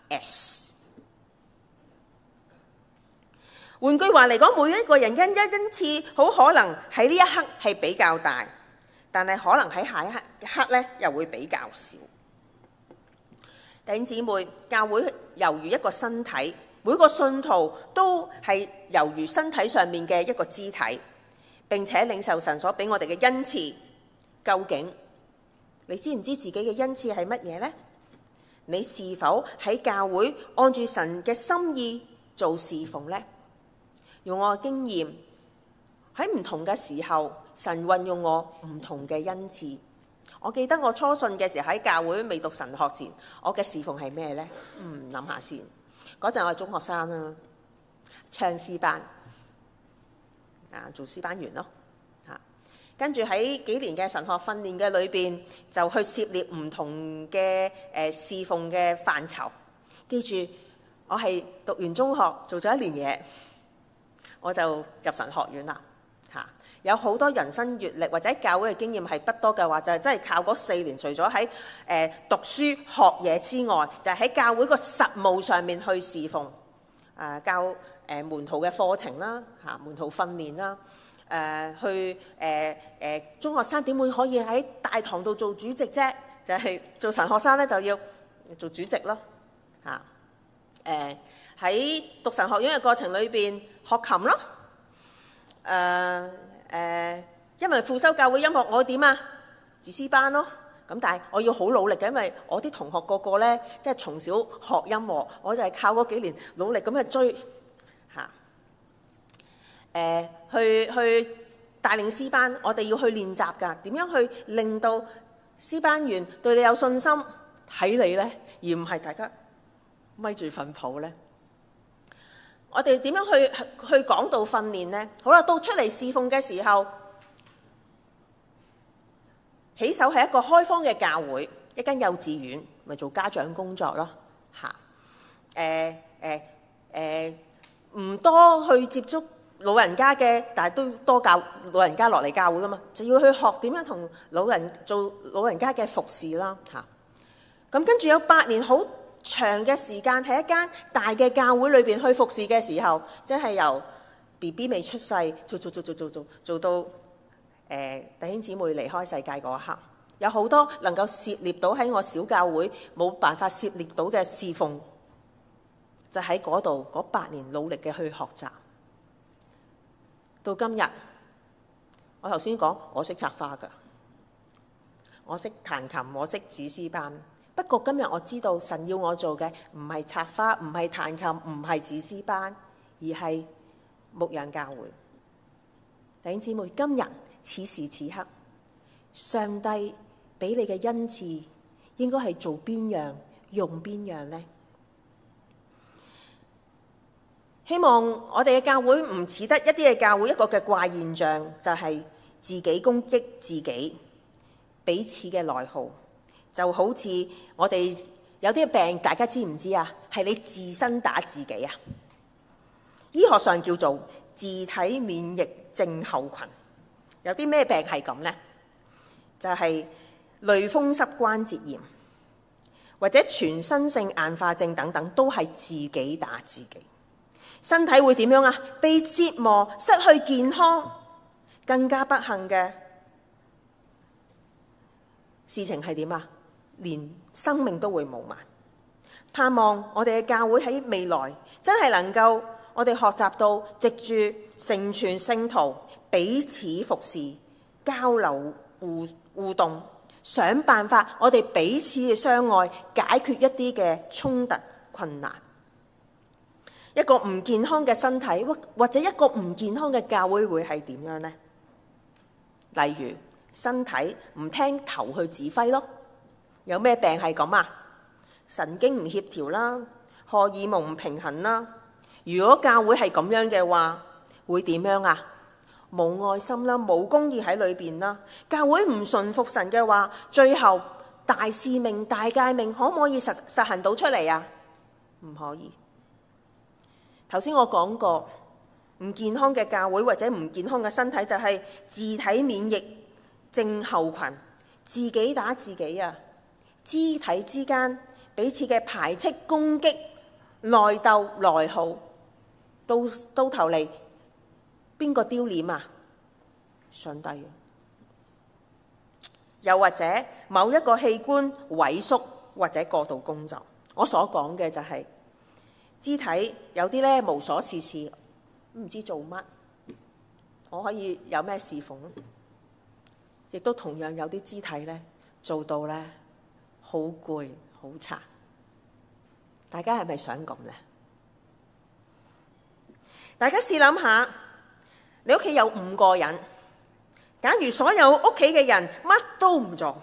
S。換句話嚟講，每一個人恩賜好可能喺呢一刻係比較大，但係可能喺下一刻咧又會比較少。弟兄姊妹，教會猶如一個身體。每個信徒都係猶如身體上面嘅一個肢體， 並且領受神所俾我哋嘅恩賜。究竟你知唔知自己嘅恩賜係乜嘢呢？你是否喺教會按住神嘅心意做侍奉呢？用我嘅經驗，喺唔同嘅時候，神運用我唔同嘅恩賜。我記得我初信嘅時候喺教會未讀神學前，我嘅侍奉係咩呢？諗下先。嗰陣我係中學生啦，唱詩班做詩班員咯。跟住喺幾年嘅神學訓練嘅裏邊，就去涉獵唔同嘅侍奉嘅範疇。記住，我係讀完中學做咗1年嘢，我就入神學院啦。有好多人生閲歷或者教會嘅經驗係不多嘅話，就係真係靠嗰4年，除咗喺讀書學嘢之外，就係喺教會個實務上面去侍奉，教門徒嘅課程啦，門徒訓練啦。中學生點會可以喺大堂度做主席啫？就係做神學生咧，就要做主席咯。喺讀神學院嘅過程裏邊學琴咯。因為副修教會音樂，我點啊？自詩班咯。咁但係我要好努力嘅，因為我啲同學個個咧，即係從小學音樂，我就係靠嗰幾年努力咁去追。去帶領詩班，我哋要去練習㗎。點樣去令到詩班員對你有信心睇你呢？而唔係大家咪住份譜呢？我哋點樣去講道訓練呢？好啦，到出嚟侍奉嘅時候，起手係一個開荒嘅教會，一間幼稚園，咪做家長工作咯。唔多去接觸老人家嘅，但係都多教老人家落嚟教會噶嘛，就要去學點樣同做老人家嘅服侍啦。咁跟住有8年好長嘅時間喺一間大嘅教會裏邊去服侍嘅時候，即係由 BB 未出世做到弟兄姊妹離開世界嗰一刻，有好多能夠涉獵到喺我小教會冇辦法涉獵到嘅侍奉，就喺嗰度嗰8年努力嘅去學習。到今日，我頭先講我識插花㗎，我識彈琴，我識指詩班。不過今日我知道神要我做嘅唔係插花，唔係彈琴，唔係指詩班，而係牧養教會。弟兄姊妹，今日此時此刻，上帝俾你嘅恩賜應該係做邊樣，用邊樣呢？希望我哋嘅教會唔似得一啲嘅教會一個嘅怪現象，就係自己攻擊自己，彼此嘅內耗，就好似我哋有啲病，大家知唔知啊？係你自身打自己啊！醫學上叫做自體免疫症候群。有啲咩病係咁呢？就係類風濕關節炎，或者全身性硬化症等等，都係自己打自己。身體會點樣啊？被折磨，失去健康，更加不幸嘅事情係點啊？連生命都會無埋。盼望我哋嘅教會喺未來真係能夠，我哋學習到藉住成全聖徒，彼此服侍、交流互動，想辦法我哋彼此嘅相愛，解決一啲嘅衝突困難。一個唔健康嘅身體，或者一個唔健康嘅教會會係點樣呢？例如身體唔聽頭去指揮咯。有咩病係咁啊？神經唔協調啦，荷爾蒙唔平衡啦。如果教會係咁樣嘅話，會點樣啊？冇愛心啦，冇公義喺裏邊啦。教會唔順服神嘅話，最後大使命、大誡命可唔可以實行到出嚟啊？唔可以。頭先我講過，唔健康嘅教會或者唔健康嘅身體就係自體免疫症候群，自己打自己啊！肢體之間彼此嘅排斥、攻擊、內鬥、內耗，到頭嚟邊個丟臉啊？上帝啊！又或者某一個器官萎縮或者過度工作，我所講嘅就係肢體有啲咧無所事事，唔知做乜， 我可以有咩侍奉？亦都同樣有啲肢體咧做到咧好攰好殘。大家係咪想咁咧？大家試諗下，你屋企有5個人，假如所有屋企嘅人乜都唔做，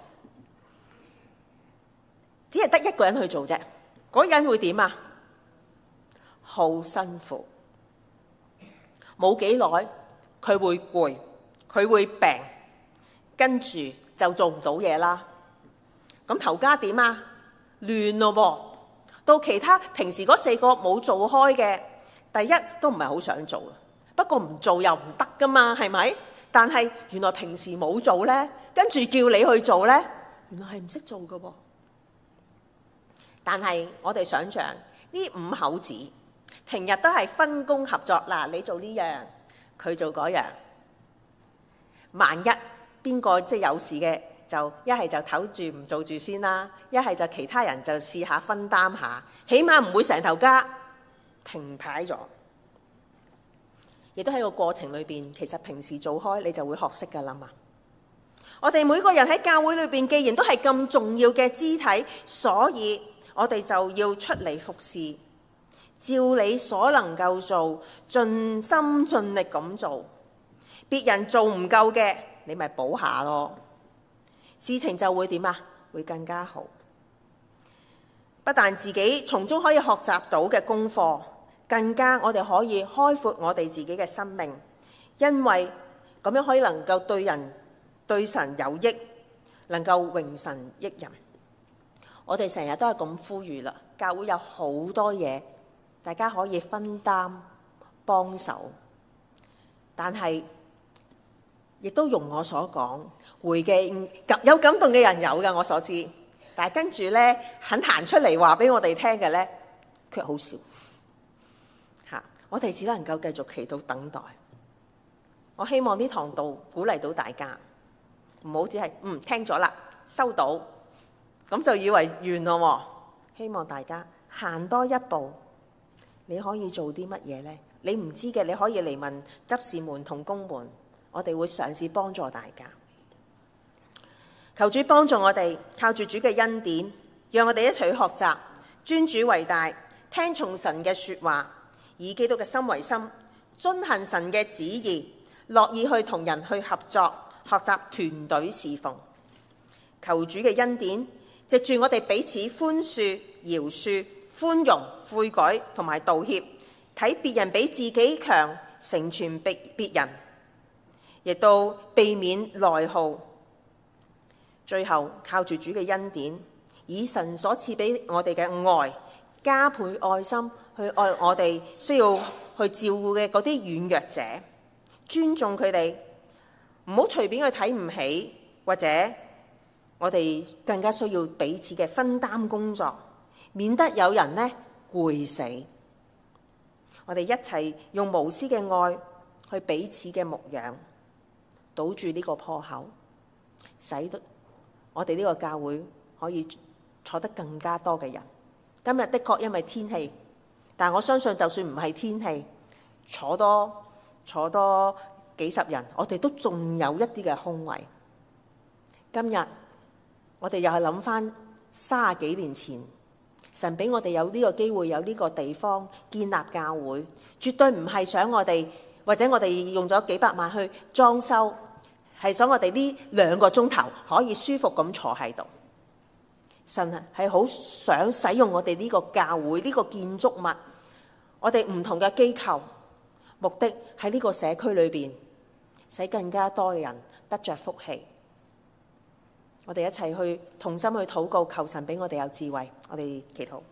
只係得1個人去做啫，嗰人會點啊？好辛苦，冇幾耐佢會攰，佢會病，跟住就做唔到嘢啦。咁頭家點啊？亂咯噃。到其他平時嗰4個冇做開嘅，第一都唔係好想做，不過唔做又唔得噶嘛，係咪？但係原來平時冇做呢，跟住叫你去做呢，原來係唔識做噶噃。但係我哋想象呢5口子平日都係分工合作，嗱，你做呢樣，佢做嗰樣。萬一邊個即係有事嘅，就一係就唞住唔做住先啦，一係就其他人就試下分擔下，起碼唔會成頭家停牌咗。亦都喺個過程裏邊，其實平時做開你就會學識㗎啦嘛。我哋每個人喺教會裏邊，既然都係咁重要嘅肢體，所以我哋就要出嚟服侍，照你所能夠做，盡心盡力咁做。別人做唔夠嘅，你咪補下咯。事情就會點啊？會更加好。不但自己從中可以學習到嘅功課，更加我哋可以開闊我哋自己嘅生命，因為咁樣可以能夠對人對神有益，能夠榮神益人。我哋成日都係咁呼籲啦，教會有好多嘢，大家可以分擔幫手，但係亦都容我所講，回敬有感動嘅人有㗎，我所知，但係跟住呢，肯行出嚟話俾我哋聽嘅呢，卻好少。我哋只能夠繼續祈禱等待。我希望呢堂道鼓勵到大家，唔好只係聽咗啦，收到，咁就以為完咯。希望大家行多一步，你可以做啲乜嘢呢？你唔知嘅，你可以嚟問執事們同工們，我哋會嘗試幫助大家。求主幫助我哋，靠住主嘅恩典，讓我哋一齊去學習，尊主為大，聽從神嘅說話，以基督嘅心為心，遵行神嘅旨意，樂意去同人去合作，學習團隊侍奉。求主嘅恩典，藉住我哋彼此寬恕、饒恕、寬容、悔改同埋道歉，睇別人比自己強，成全別人，亦都避免內耗。最後靠住主嘅恩典，以神所賜俾我哋嘅愛，加倍愛心去愛我哋需要去照顧嘅嗰啲軟弱者，尊重佢哋，唔好隨便去睇唔起，或者我哋更加需要彼此嘅分擔工作，免得有人呢攰死。我哋一齊用無私嘅愛去彼此嘅牧養，堵住呢個破口，使得我哋呢個教會可以坐得更加多嘅人。今日的確因為天氣，但我相信就算唔係天氣，坐多幾十人，我哋都仲有一啲嘅空位。今日我哋又係諗翻30幾年前，神俾我哋有呢個機會，有呢個地方建立教會，絕對唔係想我哋，或者我哋用咗幾百萬去裝修，係想我哋呢2個鐘頭可以舒服咁坐喺度。神係好想使用我哋呢個教會，呢個建築物，我哋唔同嘅機構，目的喺呢個社區裏邊，使更加多嘅人得着福氣。我哋一齊去同心去禱告，求神俾我哋有智慧。我哋祈禱。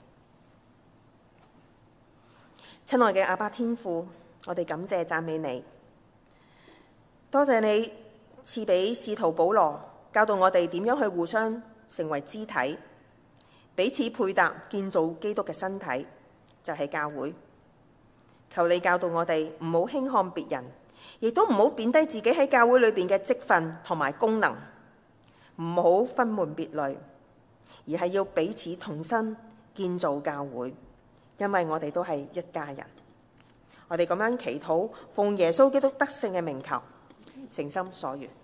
親愛嘅阿爸天父，我哋感謝讚美你，多謝你賜俾使徒保羅教導我哋點樣去互相成為肢體，彼此配搭，建造基督嘅身體，就係教會。求你教導我哋唔好輕看別人，亦都唔好貶低自己喺教會裏邊嘅職分同埋功能，唔好分門別類，而係要彼此同心建造教會，因為我哋都係一家人。 我哋咁樣祈禱，奉耶穌基督得勝嘅名求，誠心所願。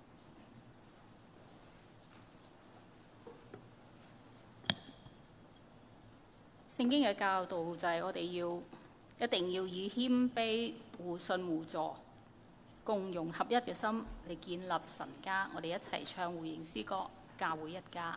聖經嘅教導就係我哋一定要以謙卑、互信互助、共融合一嘅心嚟建立神家。我哋一齊唱回應詩歌，教會一家。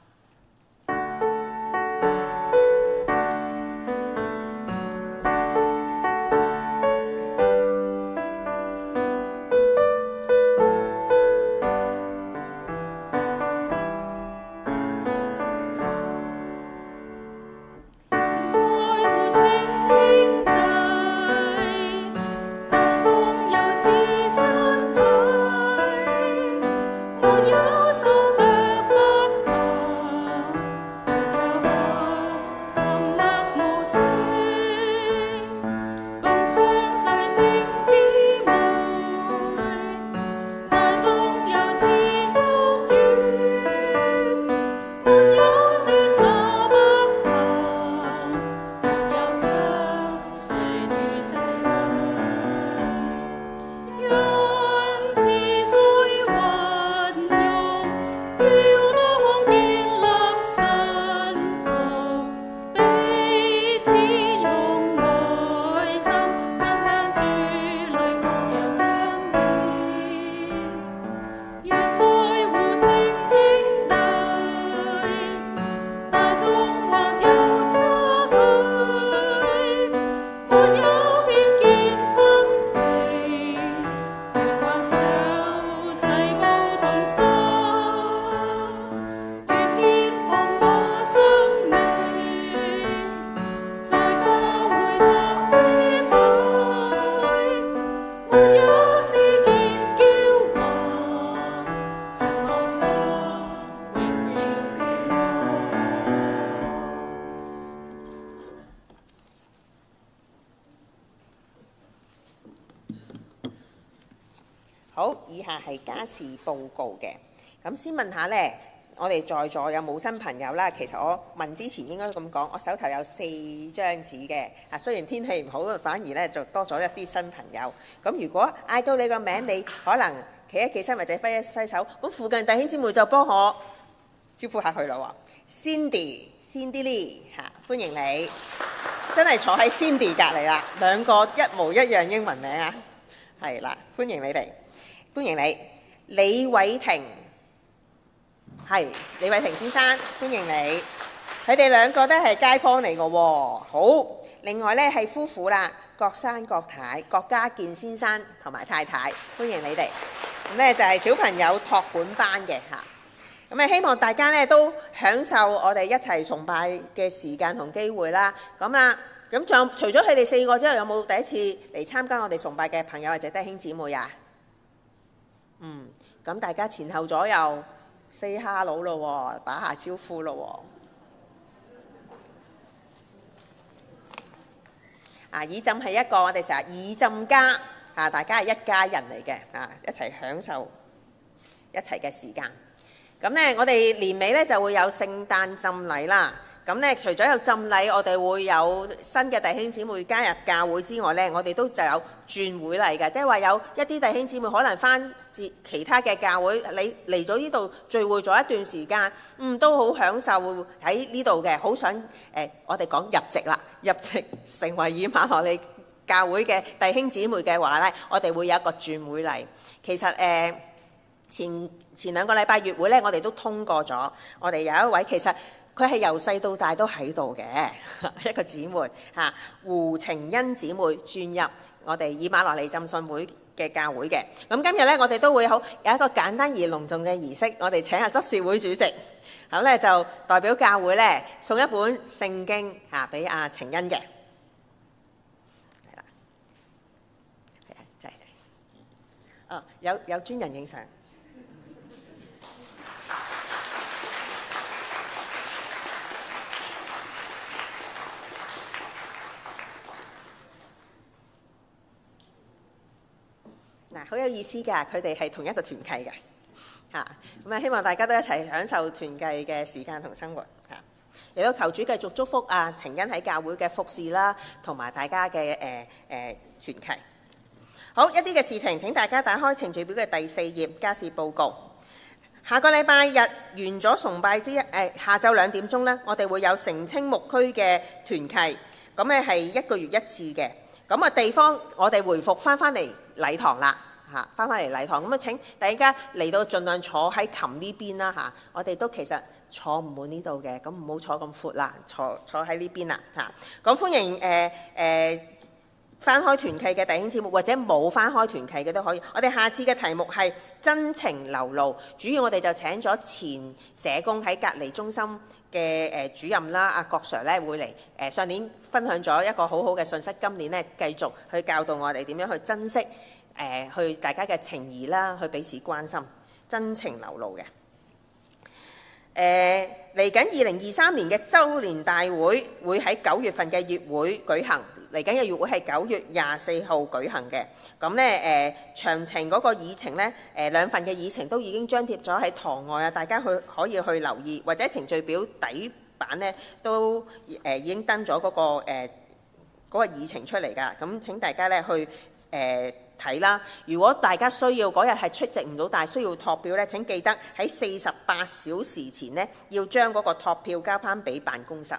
好，以下係家事報告嘅。咁先問下呢，我哋在座有冇新朋友啦？其實我問之前應該咁講，我手頭有4張紙嘅。雖然天氣唔好，反而呢就多咗一啲新朋友。咁如果嗌到你個名，你可能企一企身或者揮一揮手，咁附近弟兄姊妹就幫我招呼下佢啦喎。Cindy Lee 歡迎你，真係坐喺 Cindy 隔離啦，兩個一模一樣英文名啊，係啦，歡迎你哋。歡迎你，李偉霆，係李偉霆先生，歡迎你。佢哋兩個都係街坊嚟嘅喎。好，另外呢係夫婦啦，郭生郭太，郭家健先生同埋太太，歡迎你哋。咁呢就係小朋友託管班嘅嚇。咁希望大家呢都享受我哋一齊崇拜嘅時間同機會啦。咁仲除咗佢哋4個之後，有冇第一次嚟參加我哋崇拜嘅朋友或者弟兄姊妹啊？咁大家前後左右 say hello 咯，打下招呼咯。以浸係一個我哋成日以浸家大家係一家人嚟嘅一齊享受一齊嘅時間。咁呢，我哋年尾呢就會有聖誕浸禮啦。咁呢，除咗有浸禮，我哋會有新嘅弟兄姊妹加入教會之外呢，我哋都就有轉會嚟嘅，即係話有一啲弟兄姊妹可能翻自其他嘅教會，你嚟咗呢度聚會咗一段時間，都好享受喺呢度嘅，好想我哋講入籍啦，入籍成為以馬內利教會嘅弟兄姊妹嘅話呢，我哋會有一個轉會嚟。其實前2個禮拜月會呢，我哋都通過咗，我哋有一位其實佢係由細到大都喺度嘅一個姊妹胡晴欣姊妹轉入我哋以馬內利浸信會嘅教會嘅。咁今日呢，我哋都會有一個簡單而隆重嘅儀式，我哋請下執事會主席，咁呢就代表教會呢送一本聖經俾阿晴欣嘅。係啦，真係有專人影相。好有意思㗎，佢哋係同一個團契嘅咁希望大家都一齊享受團契嘅時間同生活亦都求主繼續祝福晴欣喺教會嘅服侍啦，同埋大家嘅團契。好，一啲嘅事情，請大家打開程序表嘅第4頁家事報告。下個禮拜日完咗崇拜之下晝2點鐘呢，我哋會有澄清牧區嘅團契，咁咧係1個月1次嘅。咁地方我哋回復翻嚟禮堂啦，翻嚟禮堂。咁請大家嚟到盡量坐喺琴呢邊啦，我哋都其實坐唔滿呢度嘅，咁唔好坐咁闊啦，坐喺呢邊啦，咁歡迎翻開團契嘅弟兄姊妹，或者冇翻開團契嘅都可以。我哋下次嘅題目係真情流露，主要我哋就請咗前社工喺隔離中心嘅主任啦，阿郭 Sir 咧會嚟上年分享咗一個好好嘅信息，今年咧繼續去教導我哋點樣去珍惜去大家嘅情誼啦，去彼此關心，真情流露嘅。嚟緊2023年嘅週年大會會喺9月份嘅月會舉行。嚟緊嘅月會係9月24號舉行嘅，咁咧詳情嗰個議程咧2份嘅議程都已經張貼咗喺堂外啊，大家可以去留意，或者程序表底板咧都已經登咗嗰個議程出嚟㗎，咁請大家咧去睇啦。如果大家需要嗰日係出席唔到，但係需要託票咧，請記得喺48小時前咧要將嗰個託票交翻俾辦公室。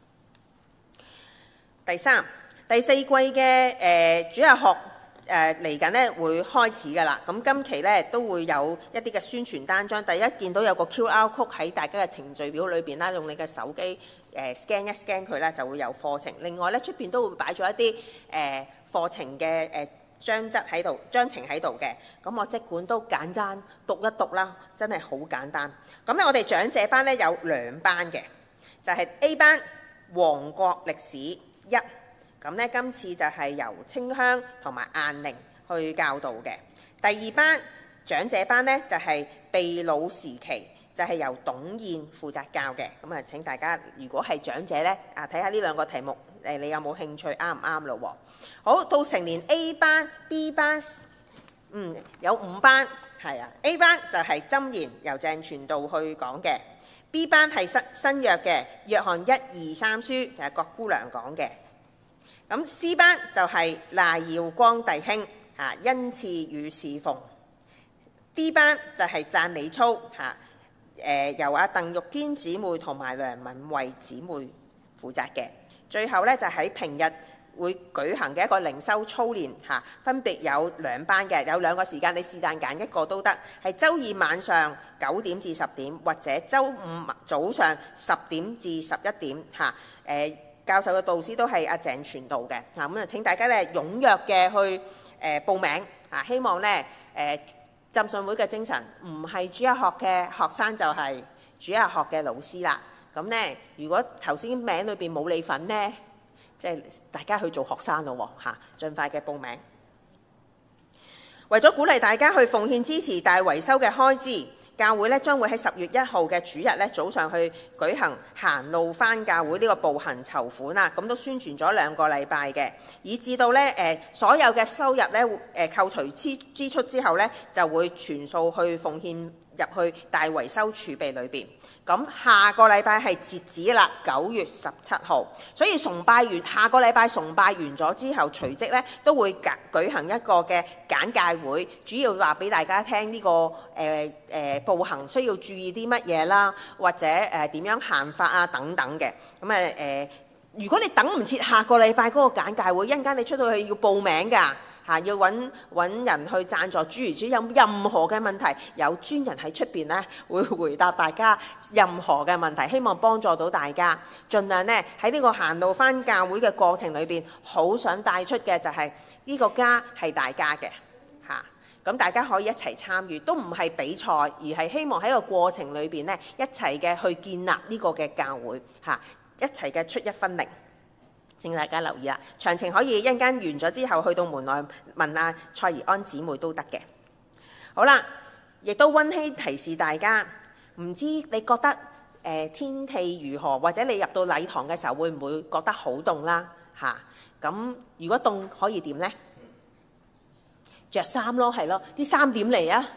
第4季嘅主日學嚟緊咧會開始㗎啦，咁今期咧都會有一啲嘅宣傳單張。第一見到有個 QR code 喺大家嘅程序表裏邊啦，用你嘅手機scan 一 scan 佢咧就會有課程。另外咧出邊都會擺咗一啲課程嘅章程喺度嘅，咁我即管都簡單讀一讀啦，真係好簡單。咁咧我哋長者班咧有2班嘅，就係 A 班王國歷史1。咁咧，今次就係由清香同埋晏玲去教導嘅。第2班長者班咧就係秘魯時期，就係由董燕負責教嘅。咁啊，請大家如果係長者咧睇下呢2個題目，你有冇興趣啱唔啱咯喎？好，到成年 A 班、B 班，有5班，係啊。A 班就係箴言，由鄭傳道去講嘅。B 班係新約嘅，約翰1、2、3書就係郭姑娘講嘅。咁 C 班就係賴耀光弟兄恩賜與侍奉。D 班就係讚美操由阿鄧玉堅姊妹同埋梁敏慧姊妹負責嘅。最後咧就喺平日會舉行嘅一個靈修操練分別有2班嘅，有2個時間，你是但揀一個都得，係週2晚上9點至10點，或者週5早上10點至11點教授嘅導師都係阿鄭傳道嘅，咁啊請大家咧踴躍嘅去報名希望咧浸信會嘅精神唔係主日學嘅學生就係主日學嘅老師啦。咁咧如果頭先名裏邊冇你份咧，即係大家去做學生咯盡快嘅報名。為咗鼓勵大家去奉獻支持大維修嘅開支，教會咧將會喺10月1號嘅主日咧早上去舉行行路返教會呢個步行籌款啦，咁都宣傳咗2個禮拜嘅，以至到咧所有嘅收入咧扣除支出之後咧就會全數去奉獻入去大維修儲備裏邊。咁下個禮拜係截止啦，9月17號，所以下個禮拜崇拜完咗之後，隨即咧都會舉行一個嘅簡介會，主要話俾大家聽呢個步行需要注意啲乜嘢啦，或者點樣行法啊等等嘅。咁如果你等唔切下個禮拜嗰個簡介會，一陣間你出到去要報名㗎。要揾人去贊助，諸如此類，有任何嘅問題，有專人喺出邊咧會回答大家任何嘅問題，希望幫助到大家。盡量咧喺呢個行路返教會嘅過程裏邊，好想帶出嘅就係呢個家係大家嘅咁大家可以一齊參與，都唔係比賽，而係希望喺個過程裏邊咧一齊嘅去建立呢個嘅教會一齊嘅出一分力。請大家留意啦，詳情可以一陣間完咗之後去到門內問阿蔡怡安姊妹都得嘅。好啦，亦都溫馨提示大家，唔知你覺得天氣如何，或者你入到禮堂嘅時候會唔會覺得好凍啦？咁如果凍可以點呢？着衫咯，係咯，啲衫點嚟啊？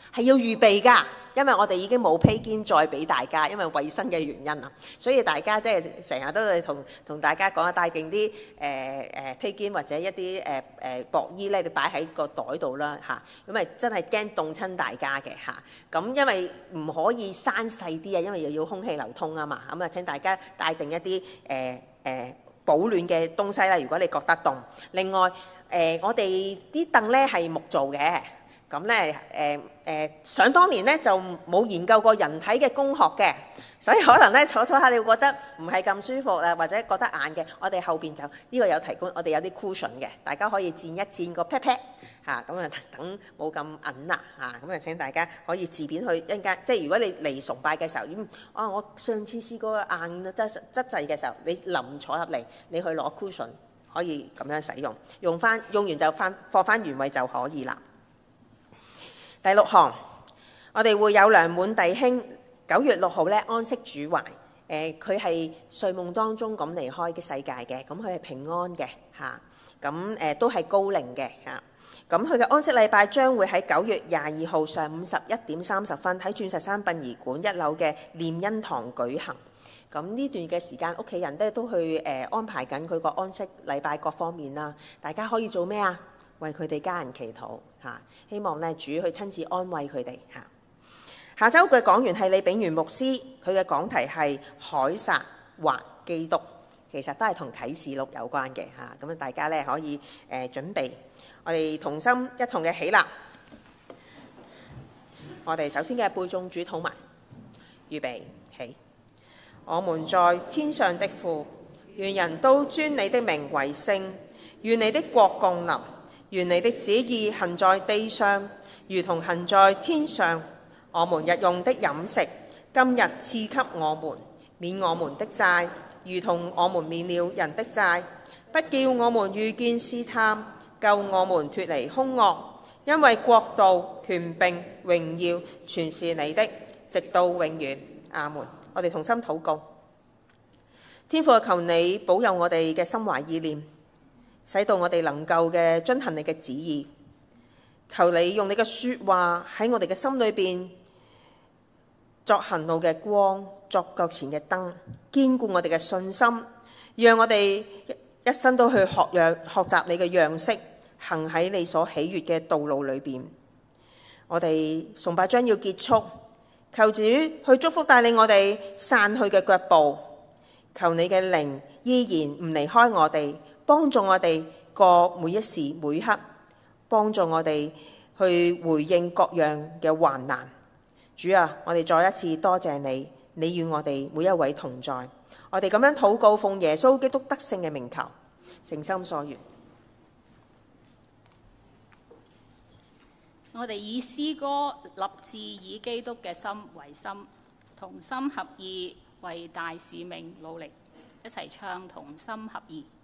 係要預備㗎。因為我哋已經冇披肩再俾大家，因為衞生嘅原因啊，所以大家即係成日都會同大家講啊，帶定啲披肩或者一啲薄衣咧，你擺喺個袋度啦嚇，咁咪真係驚凍親大家嘅嚇。咁因為唔可以閂細啲啊，因為又要空氣流通啊嘛，咁啊請大家帶定一啲保暖嘅東西啦。如果你覺得凍，另外我哋啲凳咧係木做嘅。咁咧想當年咧就冇研究過人體嘅工學嘅，所以可能咧坐下你會覺得唔係咁舒服啦，或者覺得硬嘅。我哋後邊就呢個有提供，我哋有啲 cushion 嘅，大家可以墊一墊個 pat pat 嚇，咁啊等冇咁硬啦嚇，咁啊請大家可以自便去一陣間，即係如果你嚟崇拜嘅時候，我上次試過硬質滯嘅時候，你臨坐入嚟，你去攞 cushion 可以咁樣使用，用完就放翻原位就可以啦。第6項，我哋會有梁滿弟兄9月6號咧安息主懷，佢係睡夢當中咁離開嘅世界嘅，咁佢係平安嘅嚇，咁都係高齡嘅嚇，咁佢嘅安息禮拜將會喺9月22號上午11點30分喺鑽石山殯儀館1樓嘅念恩堂舉行。咁呢段嘅時間，屋企人咧都去安排緊佢個安息禮拜各方面啦，大家可以做咩啊？為佢哋家人祈禱嚇，希望咧主去親自安慰佢哋嚇。下週嘅講員係李炳元牧師，佢嘅講題係凱撒或基督，其實都係同啟示錄有關嘅嚇。咁大家咧可以準備，我哋同心一同嘅起立。我哋首先嘅背誦主禱文，預備起。我們在天上的父，願人都尊你的名為聖，願你的國降臨。願你的旨意行在地上，如同行在天上。我們日用的飲食，今日賜給我們，免我們的債，如同我們免了人的債。不叫我們遇見試探，救我們脫離兇惡。因為國度、權柄、榮耀，全是你的，直到永遠。阿門。我哋同心禱告。天父，求你保佑我哋嘅心懷意念，使到我哋能夠嘅遵行你嘅旨意。求你用你嘅説話喺我哋嘅心裏邊作行路嘅光，作腳前嘅燈，堅固我哋嘅信心，讓我哋一生都去學習你嘅樣式，行喺你所喜悅嘅道路裏邊。我哋崇拜將要結束，求主去祝福帶領我哋散去嘅腳步，求你嘅靈依然唔離開我哋，幫助我哋過每一時每刻，幫助我哋去回應各樣嘅患難。主啊，我哋再一次多謝你，你與我哋每一位同在。我哋咁樣禱告，奉耶穌基督得勝嘅名求，誠心所願。 我哋以詩歌立志以基督嘅心為心，同心合意為大使命努力，一齊唱同心合意。